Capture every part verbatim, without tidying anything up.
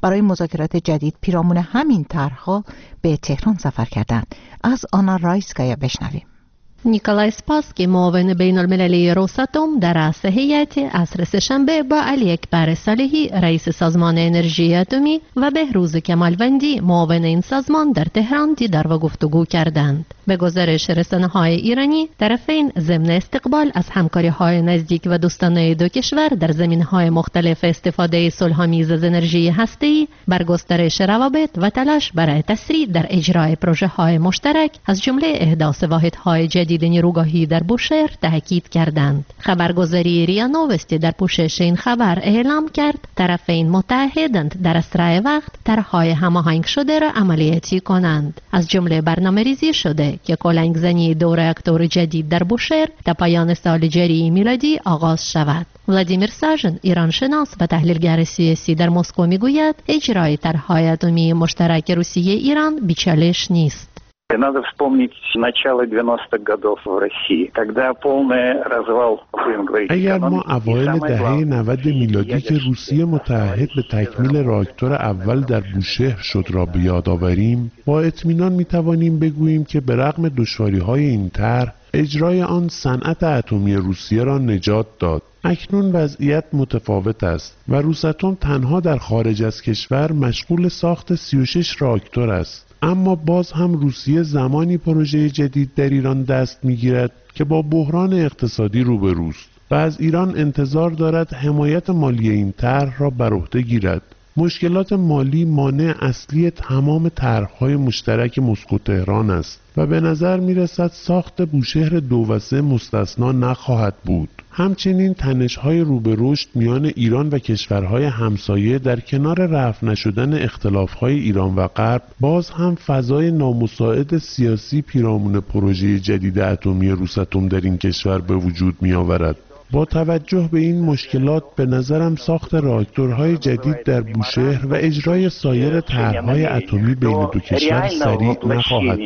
برای مذاکرات جدید پیرامون همین طرح‌ها به تهران سفر کردند. از آنا رایسکایا بشنویم. نیکولای سپاسکی معاون بین المللی روساتوم در رأس هیئت عصر سه‌شنبه با علی اکبر صالحی رئیس سازمان انرژی اتمی و بهروز کمالوندی معاون این سازمان در تهران دیدار و گفتگو کردند. به گزارش رسانه‌های ایرانی، طرفین ضمن استقبال از همکاری‌های نزدیک و دوستانه دو کشور در زمینه‌های مختلف استفاده صلح‌آمیز از انرژی هسته‌ای، بر گسترش روابط و تلاش برای تسریع در اجرای پروژه‌های مشترک از جمله احداث واحدهای جدید نیروگاهی در بوشهر تاکید کردند. خبرگزاری ریا نوستی در پوشش این خبر اعلام کرد طرفین متعهدند در اسرع وقت طرح‌های هماهنگ شده را عملیاتی کنند. از جمله برنامه‌ریزی شده که کلنگزنی دو راکتور جدید در بوشهر تا پایان سال جاری میلادی آغاز شود. ولادیمیر ساژن، ایران شناس و تحلیلگر سیاسی در مسکو میگوید اجرای طرح‌های اتمی مشترک روسیه ایران بی‌چالش نیست. Надо вспомнить начало девяностых годов в России, когда полный развал, будем говорить, اگر ما اوایل دهه نود میلادی که روسیه متعهد به تکمیل راکتور اول در بوشهر شد را به یاد آوریم، با اطمینان میتوانیم بگوییم که به رغم دشواری‌های این طرح، اجرای آن صنعت اتمی روسیه را نجات داد. اکنون وضعیت متفاوت است و روساتوم تنها در خارج از کشور مشغول ساخت سی و شش راکتور است. اما باز هم روسیه زمانی پروژه جدید در ایران دست میگیرد که با بحران اقتصادی روبروست و از ایران انتظار دارد حمایت مالی این طرح را بر عهده گیرد. مشکلات مالی مانع اصلی تمام طرح‌های مشترک مسکو تهران است و به نظر می‌رسد ساخت بوشهر دو و سه مستثنا نخواهد بود. همچنین تنش‌های رو به رشد میان ایران و کشورهای همسایه در کنار رفع نشدن اختلاف‌های ایران و غرب باز هم فضای نامساعد سیاسی پیرامون پروژه جدید اتمی روساتوم در این کشور به وجود می‌آورد. با توجه به این مشکلات به نظرم ساخت راکتورهای جدید در بوشهر و اجرای سایر طرح‌های اتمی بین دو کشور سریع نخواهد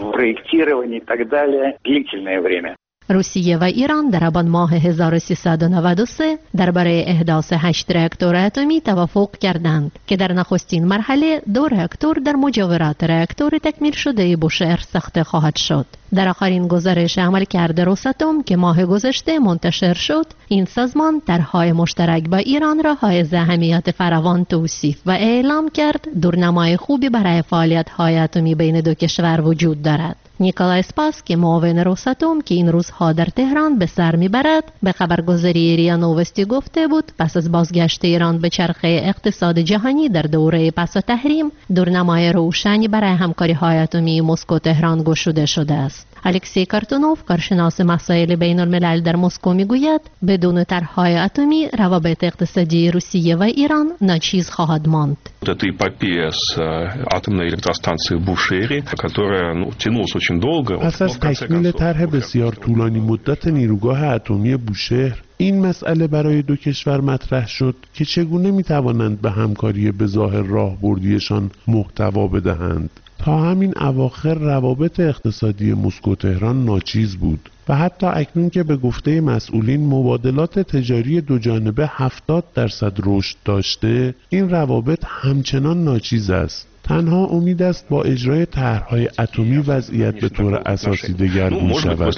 بود. روسیه و ایران در آبان ماه هزار و سیصد و نود و سه درباره احداث هشت راکتور اتمی توافق کردند که در نخستین مرحله دو راکتور در مجاورات راکتور تکمیل شده بوشهر ساخته خواهد شد. در آخرین گزارش عملکرد روساتوم که ماه گذشته منتشر شد، این سازمان طرح‌های مشترک با ایران را حائز اهمیت فراوان توصیف و اعلام کرد دورنمای خوبی برای فعالیت‌های اتمی بین دو کشور وجود دارد. نیکولای سپاسکی معاون روساتوم که این روزها در تهران به سر میبرد به خبرگزاری ریا نوستی گفته بود پس از بازگشت ایران به چرخه اقتصاد جهانی در دوره پس از تحریم، دورنمای روشنی برای همکاری‌های اتمی مسکو تهران گشوده شده است. الکسی کارتونوف، کارشناس مسائل بین الملل در مسکو میگوید بدون طرح‌های اتمی روابط اقتصادی روسیه و ایران ناچیز خواهد ماند. Это эпопея с атомной электростанцией в Бушере, которая ну, тянулась очень долго. پس از تکمیل طرح بسیار طولانی مدت نیروگاه اتمی بوشهر، این مسئله برای دو کشور مطرح شد که چگونه میتوانند به همکاری به ظاهر راهبردیشان محتوا بدهند. تا همین اواخر روابط اقتصادی مسکو تهران ناچیز بود و حتی اکنون که به گفته مسئولین مبادلات تجاری دو جانبه هفتاد درصد رشد داشته، این روابط همچنان ناچیز است. تنها امید است با اجرای طرح‌های اتمی وضعیت به طور اساسی دگرگون شود.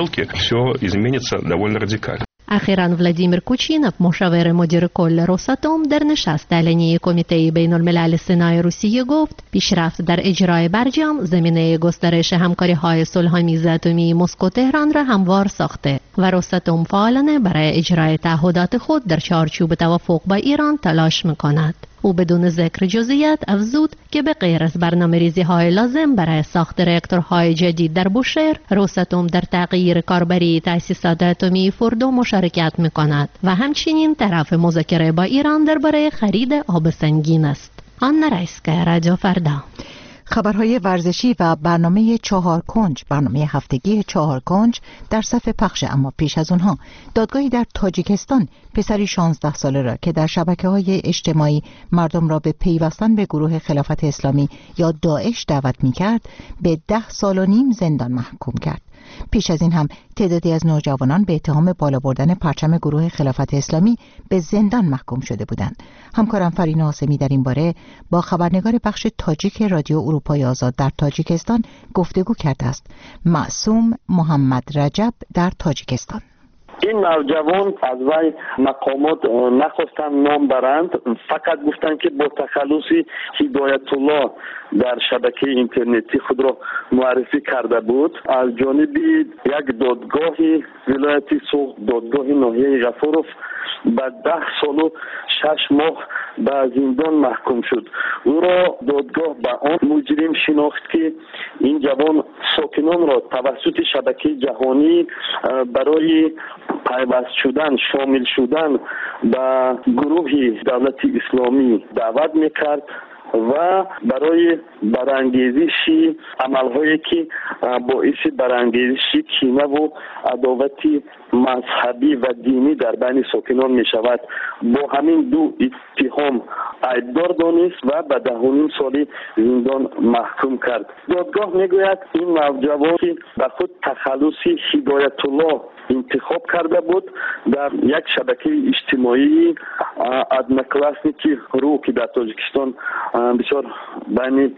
اخیراً ولادیمیر کوچینوف، مشاور مدیر کل روساتوم، در نشست علنی کمیته بین الملل سنای روسیه گفت پیشرفت در اجرای برجام زمینه گسترش همکاری‌های صلح‌آمیز اتمی مسکو تهران را هموار ساخته و روساتوم فعالانه برای اجرای تعهدات خود در چارچوب توافق با ایران تلاش می‌کند. او بدون ذکر جزئیات افزود که به غیر از برنامه‌ریزی‌های لازم برای ساخت راکتورهای جدید در بوشهر، روساتوم در تغییر کاربری تأسیسات اتمی فوردو مشارکت می‌کند و همچنین طرف مذاکره با ایران درباره خرید آب سنگین است. آنا رایسکایا، رادیو فردا. خبرهای ورزشی و برنامه چهار کنج، برنامه هفتگی چهار کنج در صفحه پخش. اما پیش از اونها دادگاهی در تاجیکستان پسری شانزده ساله را که در شبکه‌های اجتماعی مردم را به پیوستن به گروه خلافت اسلامی یا داعش دعوت می‌کرد به ده سال و نیم زندان محکوم کرد. پیش از این هم تعدادی از نوجوانان به اتهام بالا بردن پرچم گروه خلافت اسلامی به زندان محکوم شده بودند. همکارم فرینا آسمی در این باره با خبرنگار بخش تاجیک رادیو اروپای آزاد در تاجیکستان گفتگو کرده است. معصوم محمد رجب در تاجیکستان. این نوجوان از وی مقامات نخواستن نام برند، فقط گفتن که با تخلص هدایت الله در شبکه اینترنتی خود را معرفی کرده بود. از جانب یک دادگاه ولایت سوخت، دادگاه ناحیه غفورف، به ده سال و شش ماه به زندان محکوم شد. او را دادگاه به آن مجرم شناخت که این جوان ساکنان را توسط شبکه جهانی برای پیوست شدن، شامل شدن به گروه دولت اسلامی دعوت میکرد و برای برانگیزش عملهایی که باعث برانگیزش کینه و عداوت مذهبی و دینی در بین ساکنان می شود، با همین دو اتهام عیبدار دانست و به ده و نیم سال زندان محکوم کرد. دادگاه می گوید این نوجوان که به خود تخلص هدایت الله انتخاب کرده بود، در یک شبکه اجتماعی ادناکلاسنیکی رو که در تاجیکستان بسیار بین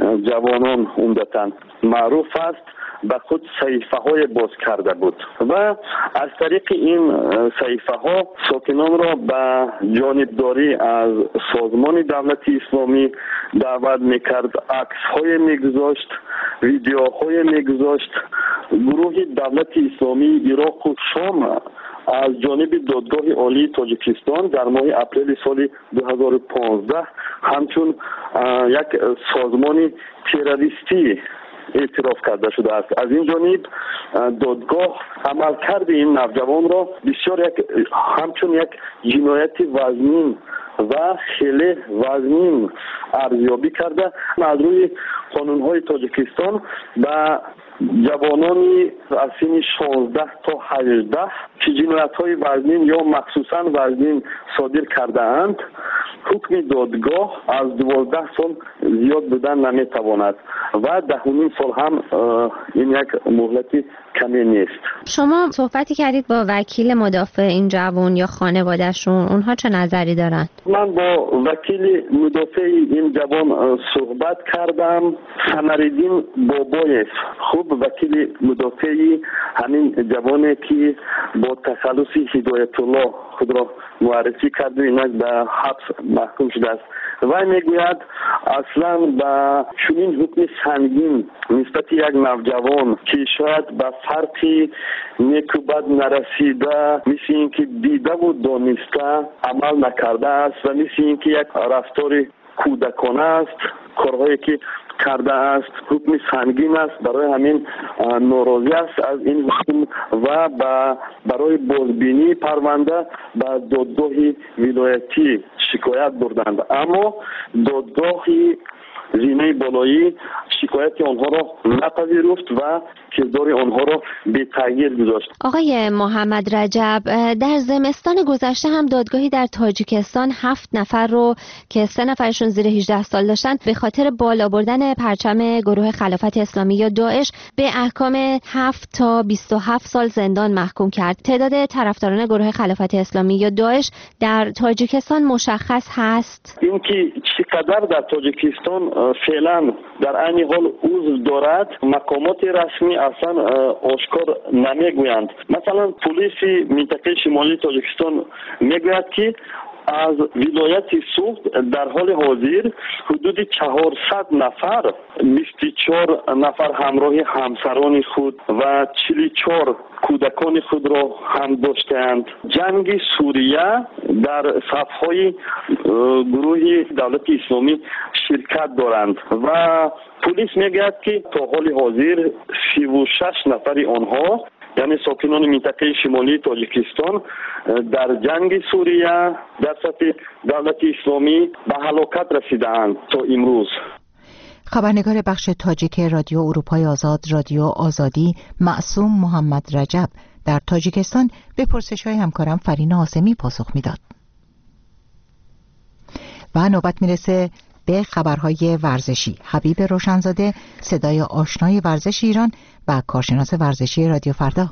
جوانان عمدتاً معروف است، به خود صحیفه های باز کرده بود و از طریق این صحیفه ها ساکنان را به جانبداری از سازمان دولت اسلامی دعوت میکرد، عکس های میگذاشت، ویدیوهای میگذاشت. گروه دولت اسلامی عراق و شام از جانب دادگاه عالی تاجیکستان در ماه اپریل سال دو هزار و پانزده همچون یک سازمان تروریستی اعتراف کرده شده است. از این جانب دادگاه عملکرد این نوجوان را بسیار یک همچون یک جنایت وزنین و خیلی وزنین ارزیابی کرده. از روی قانون‌های تاجیکستان به جوانانی از سن شانزده تا هجده که جنایت‌های وزنین یا مخصوصاً وزنین صادر کرده اند حکم دادگاه از دوازده سال زیاد بودن نمیتواند و ده و نیم سال هم این یک مهلت کمی نیست. شما صحبتی کردید با وکیل مدافع این جوان یا خانوادهشون، اونها چه نظری دارند؟ من با وکیل مدافع این جوان صحبت کردم. سمرالدین بابایف، خوب وکیل مدافعی همین جوانی که با تخلص هدایت الله خود را معرفی کرده اینک به حبس محکوم شده است. و میگوید اصلا به چنین حکم سنگین نسبت یک نوجوان که شاید به فرقی نیک و بد نرسیده، مثل اینکه دیده و دانسته عمل نکرده است و مثل اینکه یک رفتار کودکانه است، کارهایی که کرده است حکم سنگین است. برای همین ناراضی است از این حکم و برای بازبینی پرونده به دادگاه ولایتی شکایت بردند، اما دادگاه زینه بالایی شکایت آنها را نپذیرفت و کردار آنها را به تغییر گذاشت. آقای محمد رجب، در زمستان گذشته هم دادگاهی در تاجیکستان هفت نفر رو که سه نفرشون زیر هجده سال داشتن به خاطر بالا بردن پرچم گروه خلافت اسلامی یا داعش به احکام هفت تا بیست و هفت سال زندان محکوم کرد. تعداد طرفداران گروه خلافت اسلامی یا داعش در تاجیکستان مشخص هست؟ اینکه چقدر در تاجیکستان فعلا در عین حال عضو دارد مقامات رسمی اصلا آشکار نمیگویند. مثلا پلیس منطقه شمالی تاجیکستان میگوید که از ولایت سوخت در حال حاضر حدود چهارصد نفر، بیست و چهار نفر همراه همسران خود و چهل و چهار کودکان خود را هم داشتند. جنگ سوریه در صفهای گروه دولت اسلامی شرکت دارند و پلیس میگوید که تا حال حاضر سی و شش نفر آنها یعنی ساکنان منطقه شمالی تاجیکستان در جنگ سوریه در سطح دولت اسلامی به هلاکت رسیدند تا امروز. خبرنگار بخش تاجیک رادیو اروپای آزاد رادیو آزادی معصوم محمد رجب در تاجیکستان به پرسش‌های همکارم فرینا آسمی پاسخ میداد. و نوبت میرسه به خبرهای ورزشی. حبیب روشنزاده، صدای آشنای ورزش ایران و کارشناس ورزشی رادیو فردا.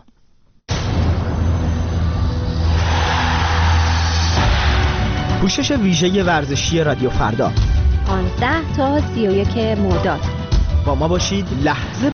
پوشش ویژه ورزشی رادیو فردا پانزده تا سی و یک مرداد. با ما باشید، لحظه